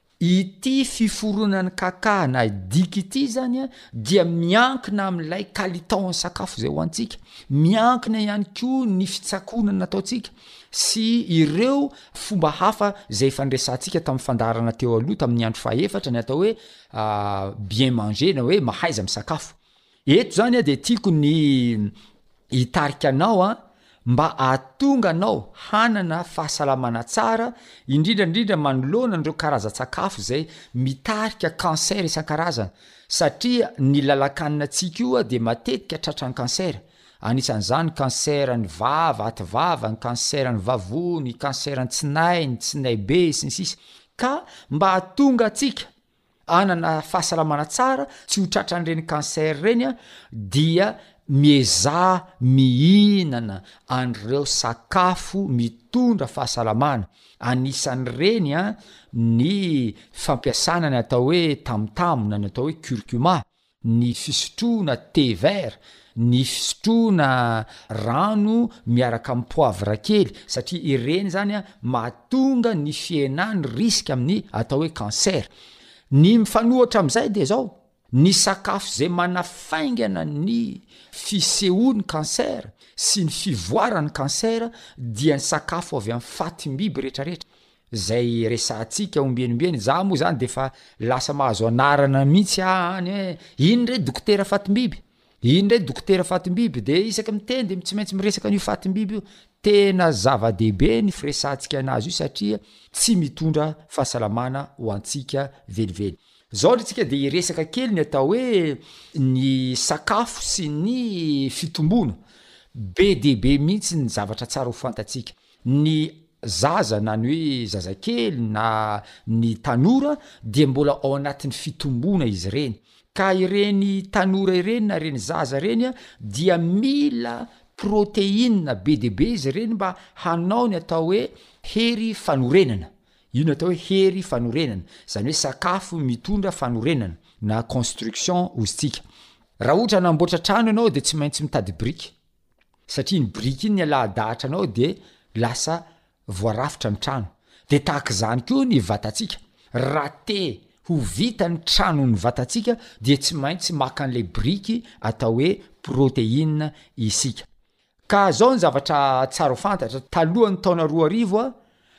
ity fiforonan'ny kaka na diky ity zany dia miankina amin'ilay kalitao ny sakafo zay ho antsika miankina ihany koa ny fitsakonana ataotsika sy ireo fomba hafa zay fandraisantsika tamin'ny fandarana teo aloha tamin'ny andro faefatra ny atao hoe bien manger na hoe mahaiza amin'ny sakafo eto zany de tiako ny hitarika anao mba ahatonga anao hanana fahasalamana tsara indrindrandrindra manoloana nireo karazan-tsakafo zay mitarika kanser isan-karazana satria ny lalakaninatsika io de matetika tratra ny kanser anisan'izany kanserany vava atyvava ny kanserany vavony ny kanserany tsinay ny tsinay be sinsisy ka mba hatonga atsika anana fahasalamana tsara tsy ho tratran'ireny kanser reny dia mieza mihinana an'ireo sakafo mitondra fahasalamana. Anisan'ny reny a ny fampiasana ny atao hoe tamotamo ny atao hoe curcuma, ny fisotroana thé vert, ny fisotroana rano miaraka amin'ny poivre kely, satria ireny zany a mahatonga ny fienany riska amin'ny atao hoe cancer. Ny mifanohatra amin'izay de zao, ny sakafo zay manafaingana ny fisehoany cancer sy ny fivoarany cancer dia ny sakafo avy amin'ny fatim-biby rehetrarehetra. Zay resantsika ombienombeny, za moa zany de fa lasa mahazo anarana mihitsy any hoe iny ndray dokotera fatim-biby, iny ndray dokotera fatim-biby, de isaka miteny de tsy maintsy miresaka an'io fatim-biby io. Tena zava-dehibe ny firesantsika anazy io satria tsy mitondra fahasalamana ho antsika velively. Zao ntsika de iresaka kely ny atao hoe ny sakafo sy ny fitombona. Be dehibe mihitsy ny zavatra tsara ho fantatsika. Ny zaza na ny hoe zazakely na ny tanora dia mbola ao anatin'ny fitombona izy reny. Ka ireny tanora ireny na reny zaza reny dia mila protéine be dehibe izy reny mba hanao ny atao hoe hery fanorenana. Io ny atao hoe hery fanorenana, zany hoe sakafo mitondra fanorenana na construction ozy-tsika. Raha ohatra namboatra trano ianao de tsy maintsy mitady briky, satria ny briky iny ny alahadahatra anao de lasa voarafitra ny trano. De tahaka zany koa ny vatantsika. Raha te ho vita ny trano ny vatantsika dia tsy maintsy maka an'le briky atao hoe protéine isika. Ka zao ny zavatra tsara ho fantatra, talohan'ny taona 2000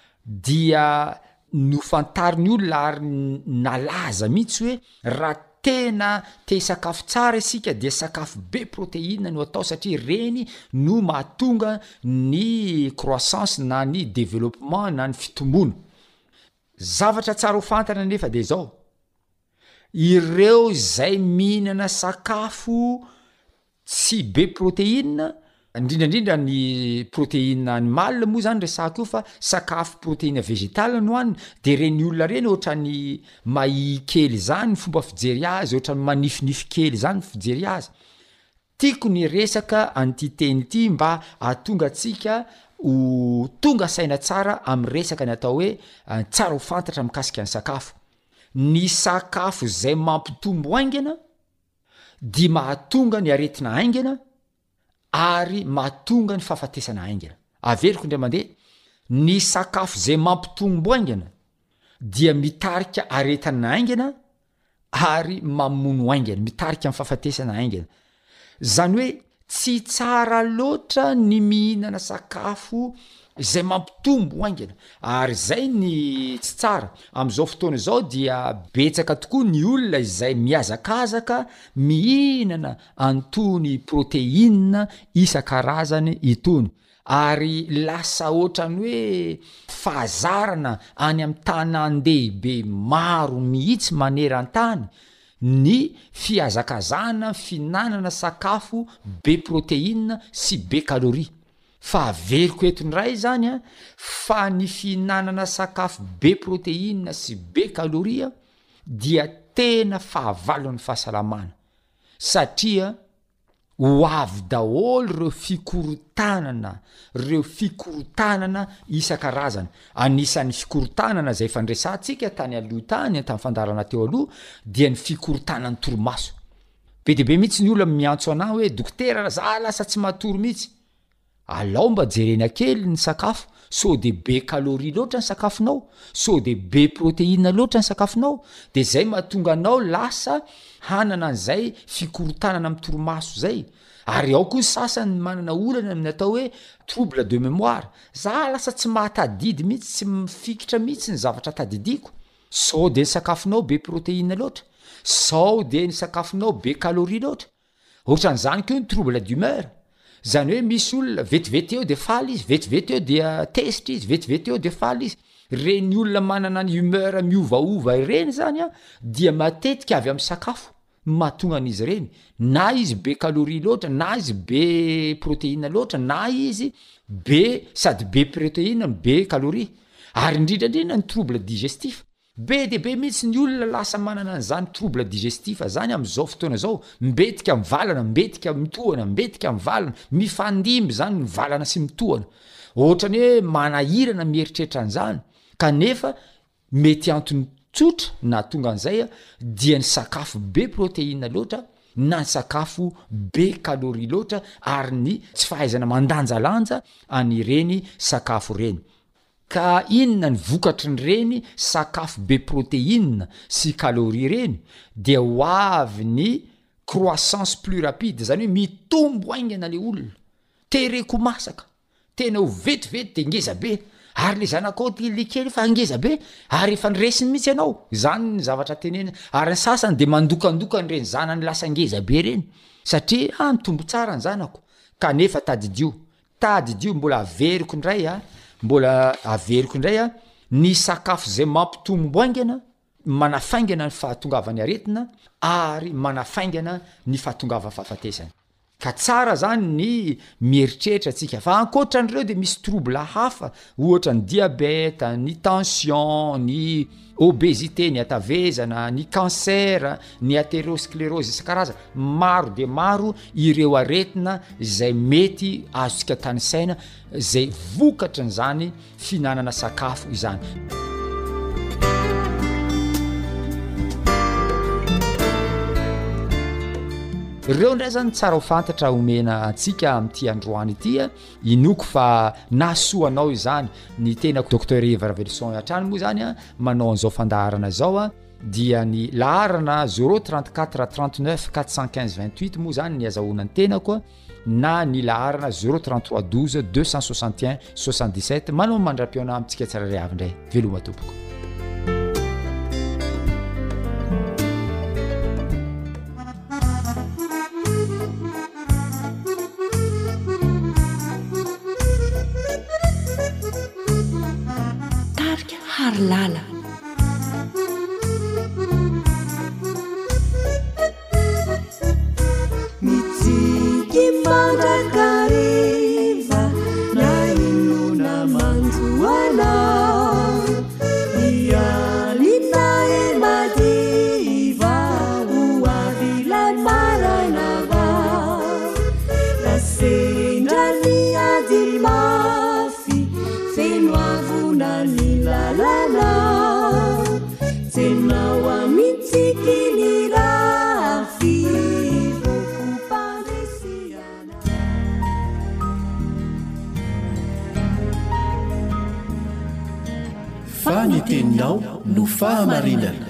dia nofantariny olona ary nalaza mihitsy hoe raha tena te sakafo tsara isika dia sakafo be protéine no atao, satria reny no mahatonga ny croissance na ny développement na ny fitombona. Zavatra tsara ho fantana nefa de zao, ireo zay mihinana sakafo tsy be protéine, indrindrandrindra ny protéine animale moa zany resaka io, fa sakafo protéine végétale no haniny, de reny olona reny ohatrany mahi kely zany fomba fijery azy, ohatrany manifinify kely zany fijery azy. Tiako ny resaka an'ity teny ity mba ahatonga atsika ho tonga saina tsara amin'ny resaka ny atao hoe tsara ho fantatra mikasika ny sakafo. Ny sakafo zay mampitombo haingana dia mahatonga ny aretina haingana ary mahatonga ny fahafatesana haingana. Averiko indray mandeha, ny sakafo zay mampitombo haingana dia mitarika aretina haingana ary mamono haingana, mitarika amin'ny fahafatesana haingana. Zany hoe tsy tsara loatra ny mihinana sakafo zay mampitombo haingana, ary zay ny tsy tsara. Am'izao fotoana zao dia betsaka tokoa ny olona izay miazakazaka mihinana antony protéine isan-karazany itony, ary lasa ohatrany hoe fahazarana any amin'ny tanàn-dehibe maro mihitsy maneran-tany ny fiazakazana finanana sakafo be protéine sy be calorie. Fa averiko eto ny ray zany fa ny finanana sakafo be protéine sy be calorie dia tena fahavalon'ny fahasalamana, satria ho avy daholo reo fikorotanana isan-karazana. Anisan'ny fikorotanana zay fandresantsika tany aloha tany tamin'ny fandarana teo aloha dia ny fikorotanan'ny torimaso. Be dehibe mihitsy ny olona miantso anahy hoe dokotera, za lasa tsy matory mihitsy. Alao mba jerena kely ny sakafo, so de be calorie loatra ny sakafonao, so de be protéine loatra ny sakafonao, de zay mahatonga anao lasa hanana an'izay fikorotanana amin'ny torimaso zay. Ary ao koa sasany manana olana amin'ny atao hoe trouble de mémoire. Za lasa tsy mahatadidy mihitsy, tsy mifikitra mihitsy ny zavatra tadidiko. Sao de ny sakafonao be protéine loatra, sao de ny sakafonao be calorie loatra. Ohatran'izany koa ny trouble d'humeur. Zany hoe misy olona vetivety eo de faly izy, vetivety eo dia tesitra izy, vetivety eo de faly izy. Reny olona manana ny humeur miovaova ireny zany dia matetika avy amin'ny sakafo mahatonga an'izy ireny. Na izy be calorie loatra, na izy be protéine loatra, na izy be sady be protéine be calorie. Ary indrindrandrindra ny trouble digestif, be de be mihitsy ny olona lasa manana an'zany trouble digestif zany am'izao fotoana zao mbetika mivalana mbetika mitohana mbetika mivalana mifandimby zany mivalana sy mitohana ohatrany hoe manahirana mieritreritra an'zany kanefa mety antony tsotra na tonga an'izay dia ny sakafo be protéine loatra na ny sakafo be calorie loatra ary ny tsy fahaizana mandanjalanja anireny sakafo reny ka inona ny vokatry ny reny sakafo be protéine sy calorie reny dia ho avy ny croissance plus rapide zany hoe mitombo aingana le olona tereko masaka tena ho vetivety de ngeza be ary le zanakôty le kely fa angeza be ary efa nyresiny mihitsy ianao zany ny zavatra tenena ary ny sasany de mandokandoka ny reny zanany lasa ngeza be reny satria mitombo tsara ny zanako kanefa tadidio mbola averiko indray mbola averiko indray ny sakafo zay mampitombo aingana manafaingana ny fahatongavany aretina ary manafaingana ny fahatongava fahafatesany ka tsara zany ny mieritreritra atsika fa ankoatran'ireo de misy trouble hafa ohatra ny diabeta ny tension ny obésité ny atavezana ny cancer ny atherosclérose isan-karaza maro de maro ireo aretina zay mety azontsika tany saina zay vokatra n'zany finanana sakafo izany ireo ndray zany tsara ho fantatra omena antsika am'ty androany ity inoko fa nasoanao izany ny tena docteur Eva Ravelson atrany moa zany manao an'izao fandaharana zao dia ny laharana 034 39 415 28 moa zany ny azahoana ny tena koa na ny laharana 033 12 261 77 manao mandra-piona amintsika tsara ry avy indray veloma tompoko lala mitsiki mandrakariva na inona manjoana ialina emadiva oavila maranava lasendrany ady mafy feno avona ny lalana tsenao amitsiki ny rafy vokopandresiana faniteninao no fahamarinana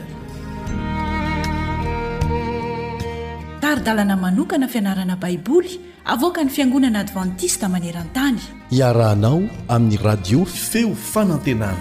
taridalana manokana fianarana baiboly avoaka ny fiangonana adventista maneran-tany iarahanao amin'ny radio feo fanantenana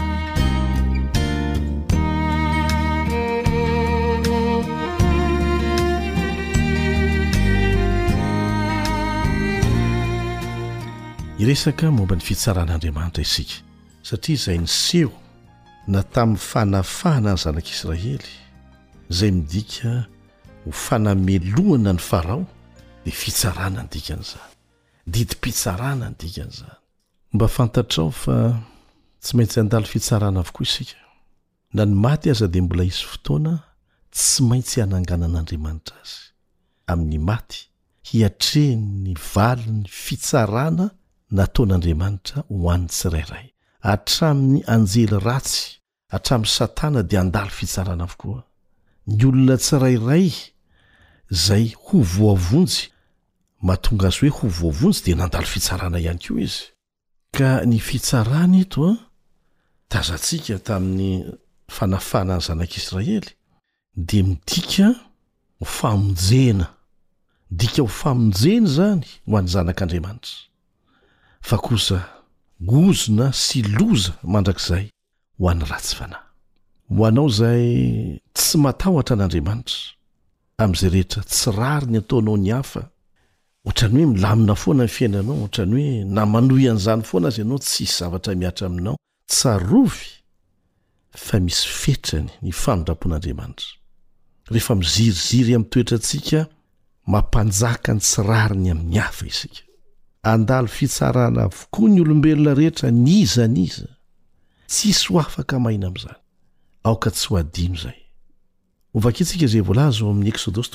iresaka momba ny fitsaran'Andriamanitra isika satria izay niseho na tamin'ny fanafahana ny zanak'Israely izay midika ho fanamelohana ny farao dia fitsarana ny dikan'izany didim-pitsarana ny dikan'izany mba fantatrao fa tsy maintsy handalo fitsarana avokoa isika na ny maty aza dia mbola hisy fotoana tsy maintsy hananganan'Andriamanitra azy amin'ny maty hiatrehny valiny fitsarana nataon'Andriamanitra ho an'ny tsirairay hatramin'ny anjely ratsy hatramin'ny satana dia handalo fitsarana avokoa ny olona tsirairay zay ho voavonjy mahatonga azy hoe ho voavonjy dia nandalo fitsarana ihany koa izy ka ny fitsarana eto tazantsika tamin'ny fanafahana ny zanak'Israely dia midika ho famonjena dika ho famonjeny zany ho an'ny zanak'Andriamanitra fa kosa gozona sy loza mandrakizay ho an'ny ratsy fanahy ho anao zay tsy matahotra an'Andriamanitra amin'izay rehetra tsy rary ny ataonao ny hafa ohatrany hoe milamina foana ny fiainanao ohatrany hoe na manohy an'izany foana azy ianao tsisy zavatra miatra aminao tsarovy fa misy fetrany ny fanondrapon'Andriamanitra rehefa miziriziry amin'ny toetrantsika mampanjaka ny tsy rariny amin'ny hafa isika andalo fitsarana avokoa ny olombelona rehetra niza tsisy ho afaka maina amin'izany aoka tsy ho adino zay. Ovakitsika izay voalaza ao amin'ny Exodosy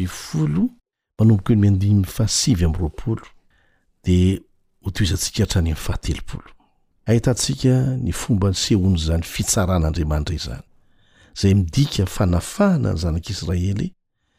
12 manomboka ny 7:20 dia hotoizantsika hatrany amin'ny 7:30. Ahitantsika ny fomba ny sehoany zany fitsaran'Andriamanitra izany, zay midika fanafahana ny zanak'Israely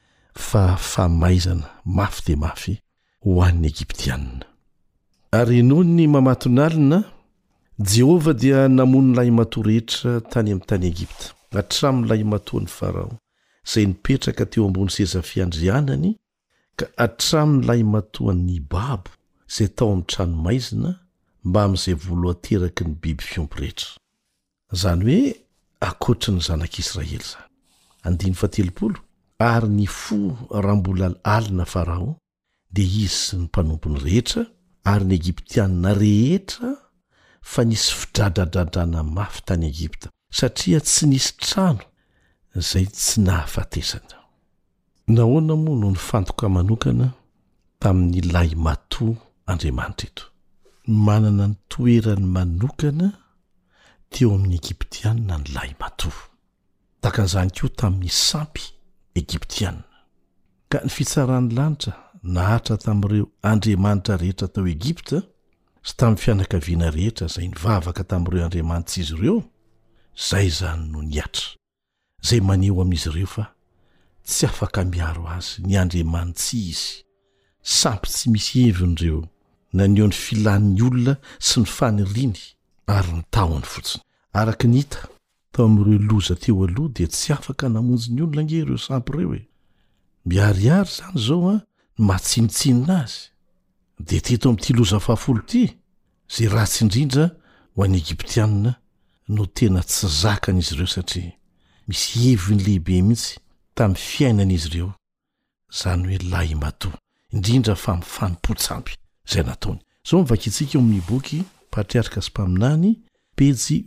fa famaizana mafy dia mafy ho an'ny Egyptianina. Ary noho ny mamatonalina, Jehova dia namon'ilay matoa rehetra tany amin'ny tany Egipta, hatramin'ilay matoan'ny Farao, izay nipetraka teo ambony seza fiandrianany, ka hatramin'ilay matoan'ny babo izay tao amin'ny trano maizina, mba amin'izay volo ateraky ny biby fiompy rehetra. Zany hoe akoatra ny zanak'Israely zany. 7:30 Ary ny fo raha mbola alina Farao, dia izy sy ny mpanompony rehetra, ary ny Egyptianina rehetra, fa nisy fidradradradrana mafy tany Egipta, satria tsy nisy trano izay tsy nahafatesana. Nahoana moa no nifantoka manokana tamin'ny lay matoa Andriamanitra eto? Manana ny toerany manokana teo amin'ny Egyptianina ny lay matoa. Takan'izany koa tamin'ny sampy Egyptianina. Ka ny fitsaran'ny lanitra nahatra tamin'ireo andriamanitra rehetra tao Egipta sy tamin'ny fianakaviana rehetra izay nivavaka tamin'ireo andriamanitra izy ireo, izay zany no niatra, izay maneho amin'izy ireo fa tsy afaka miaro azy ny andriamanitra izy, sampy tsy misy hevindreo na ny eo ny filan'ny olona sy ny faniriany ary ny tahony fotsiny. Araka ny hita tao amin'ireo loza teo aloha dia tsy afaka namonjy ny olona nge ireo sampy ireo e. Miariary zany zao ny matsinitsinina azy. Dia teto amin'ity loza 10 ity, zay ratsy indrindra ho an'ny Egyptianina no tena tsy zakan'izy ireo, satria misy heviny lehibe mihitsy tamin'ny fiainan'izy ireo, zany hoe lay matoa, indrindra fa mifanompo-tsampy izay nataony. Zao mivakitsika eo amin'ny boky Patriarika sy Mpaminany, pejy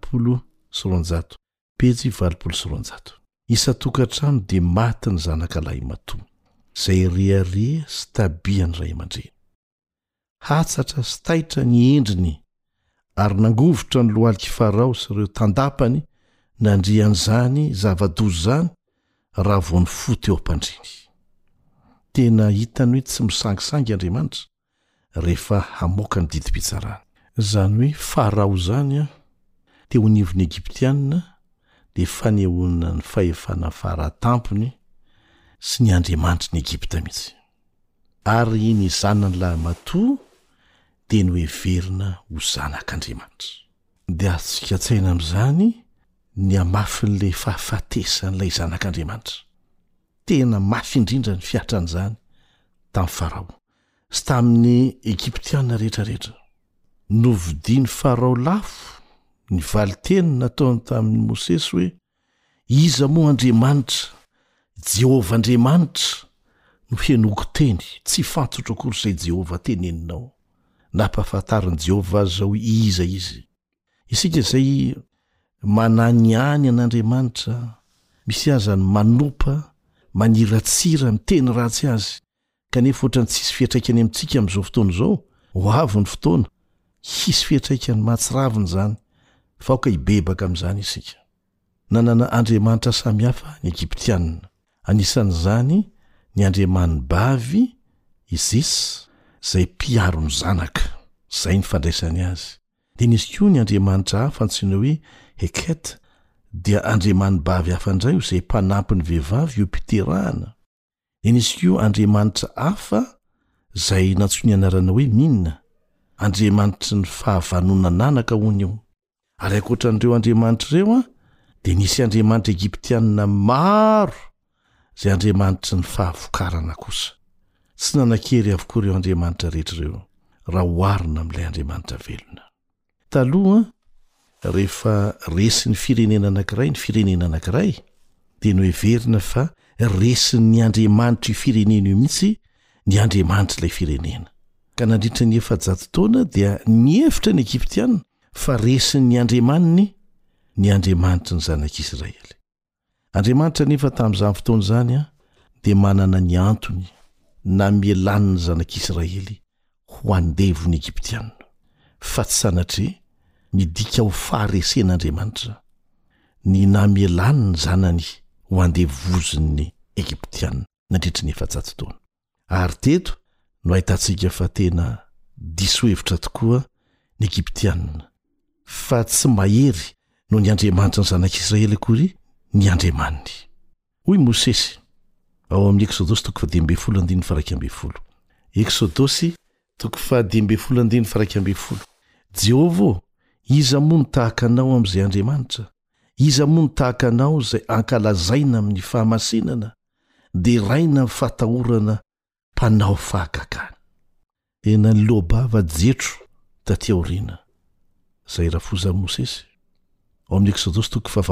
20 pejy 20. Isa-tokantrano dia maty ny zanaka lay matoa, izay rehareha sy tabiany ray aman-dreny. Hatsatra sy taitra ny endriny, ary nangovotra ny lohalika Farao sy ireo tandapany nandrian'izany zava-doza zany raha vao ny fo teo am-pandriny. Tena hitany hoe tsy misangisangy Andriamanitra rehefa hamoaka ny didi-pitsarany. Zany hoe Farao zany teo nivon'ny Egyptianina dia fanehoana ny fahefana fara-tampony sy ny andriamanitry ny Egipta mihitsy. Ary ny zanany lahy matoa dia noheverina ho zanak'Andriamanitra. Dia azontsika tsaina amin'izany ny amafin'ilay fahafatesan'ilay zanak'Andriamanitra. Tena mafy indrindra ny fiatran'izany tamin'ny Farao sy tamin'ny Egyptianina rehetrarehetra. Novidiany Farao lafo ny valiteny nataony tamin'ny Mosesy hoe: iza moa Andriamanitra, Jehova Andriamanitra no henoko teny, tsy fantatro akory izay Jehova teneninao. Nampahafantariny Jehova azy zao iza izy. Isika izay mananiany an'Andriamanitra, misy azany manopa, maniratsira, miteny ratsy azy, kanefa ohatrany tsisy fiatraikany amintsika amin'izao fotoana izao. Ho avy ny fotoana, hisy fiatraikany mahatsiraviny zany, fa aoka hibebaka amin'izany isika. Nanana andriamanitra samihafa ny Egyptianina. Anisan'izany ny andriaman'ny bavy Isis, izay mpiaro ny zanaka, izay ny fandraisany azy. Dia nisy koa ny andriamanitra hafa antsoina hoe Heket, dia andriaman'ny bavy hafa indray izay mpanampy ny vehivavy eo mpiterahana. Dia nisy koa andriamanitra hafa izay nantsoiny anarana hoe Minna, andriamanitry ny fahavanona nanaka hono io. Ary ankoatran'ireo andriamanitra ireo dia nisy andriamanitra Egyptianina maro izay andriamanitry ny fahavokarana kosa. Tsy nanan-kery avokoa ireo andriamanitra rehetra ireo raha oharina amin'ilay andriamanitra velona. Taloha rehefa resin'ny firenena anankiray dia noheverina fa resin'ny andriamanitra io firenena io mihitsy ny andriamanitra ilay firenena. Ka nandritra ny 700 taona dia nihevitra ny Egyptianina fa resin'ny andriamaniny ny andriamanitra ny zanak'Israely. Andriamanitra nefa tamin'izany fotoana izany dia manana ny antony na mielan'ny zanak'Israely ho andevony Egyptianina, fa tsy sanatria midika ho faharesen'Andriamanitra ny namelany ny zanany ho andevozon'ny Egiptiana nandritry ny 700 taona. Ary teto no ahitantsika fa tena diso hevitra tokoa ny Egiptiana fa tsy mahery no ny Andriamanitra ny zanak'Israely akory ny Andriamaniny. Hoy Mosesy ao amin'ny Exodosy 12:12. Exodosy 12:12. Jehovah, iza moa tahaka anao amin'izay Andriamanitra? Iza moa tahaka anao izay ankalazaina amin'ny fahamasinana dia raina fatahorana mpanao fahakakana. Tena ny lohabava jetro taty aoriana. Zay rafoza Mosesy. Ao amin'ny Exodosy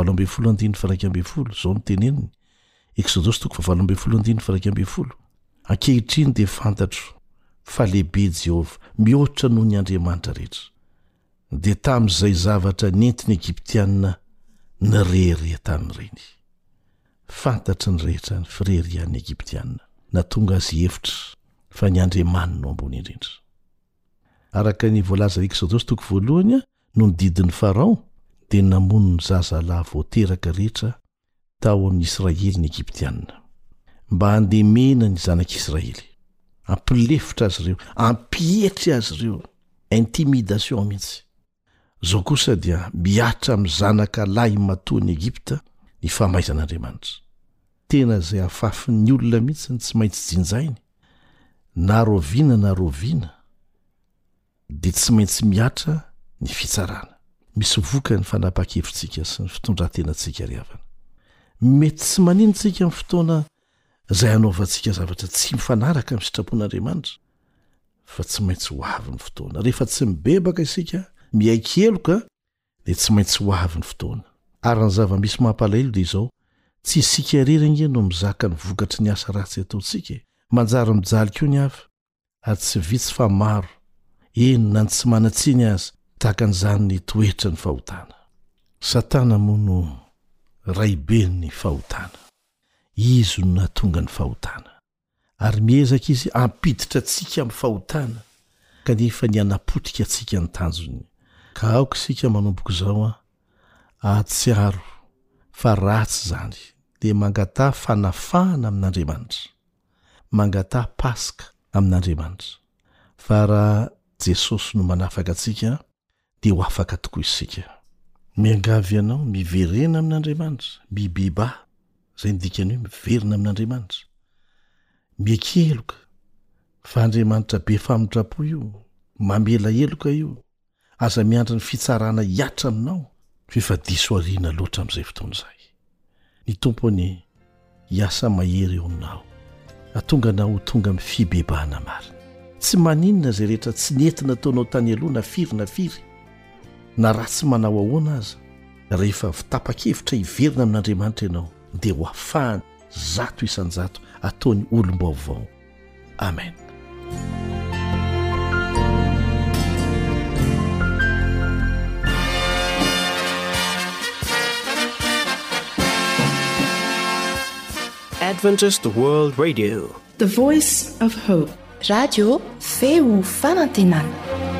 12:12 zao no teneniny. Exodosy 12:12. Ankehitriny dia fantatro fa lehibe Jehovah, mihoatra noho ny Andriamanitra rehetra. Dia tamin'izay zavatra nentiny Egiptiana nyreherea tamin'ireny. Fantatry ny rehetra ny firerian'ny Egiptiana na tonga azy hevitra fa ny Andriamanina no ambony indrindra. Araka ny voalaza Exodosy 1 no ny didin'ny Farao dia namono ny zazalahy voateraka rehetra tao amin'ny Israely ny Egiptiana mba handemena ny zanak'Israely, ampilefitra azy ireo, ampietry azy ireo, intimidation mihitsy. Zao kosa dia miatra amin'ny zanaka lahy matoan'ny Egipta ny famaizan'Andriamanitra. Tena izay afafin'ny olona mihitsy tsy maintsy jinjainy, na roviana dia tsy maintsy miatra ny fitsarana. Misy voka ny fanapa-kevitsika sy ny fitondrantenantsika ry havana. Mety tsy maninontsika amin'ny fotoana izay hanaovantsika zavatra tsy mifanaraka amin'ny sitrapon'Andriamanitra, fa tsy maintsy ho avy ny fotoana. Rehefa tsy mibebaka isika, miaikeloka, dia tsy maintsy ho avy ny fotoana. Ary ny zava-misy mampalahelo dia izao, tsy isika irery no mizaka ny vokatry ny asa ratsy ataontsika. Manjary mijaly koa ny hafa, ary tsy vitsy fa maro, na ny tsy manatsiny azy, tahaka an'izany ny toetra ny fahotana. Satana moa no raibe ny fahotana. Izy no nahatonga ny fahotana. Ary miezaka izy ampiditra antsika amin'ny fahotana, kanefa ny anapotika antsika ny tanjony. Ka aoka isika manomboka izao ahatsiaro fa ratsy zany dia mangatà fanafahana amin'Andriamanitra, mangatà Paska amin'Andriamanitra. Fa raha Jesosy no manafaka antsika dia ho afaka tokoa isika. Miangavy ianao miverena amin'Andriamanitra, mibeba, izay ndikany hoe miverina amin'Andriamanitra. Miekeloka fa Andriamanitra be famindrapo io, mamela eloka io, aza miandry ny fitsarana hiatra aminao, fefa diso ariana loatra amin'izay fotoana izay. Ny tompony hiasa mahery eo aminao, atonga anao ho tonga amin'ny fibebahana marina. Tsy maninona izay rehetra tsy nentina ataonao tany aloha na firy na ratsy manao ahoana aza, rehefa vitapa-kevitra hiverina amin'Andriamanitra ianao dia ho afahany 100% ataony olom-baovao. Amen. Adventist World Radio, The Voice of Hope. Radio feo fanantenana.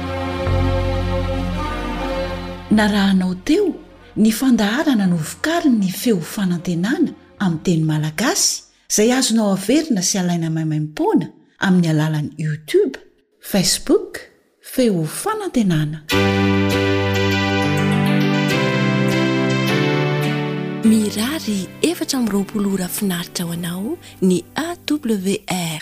Narahanao teo ny fandaharana no vokariny ny feo fanantenana amin'ny teny malagasy izay azonao averina sy alaina maimaimpoana amin'ny alalan'ny YouTube, Facebook, feo fanantenana. Mirary 420 ora finaritra ho anao ny AWR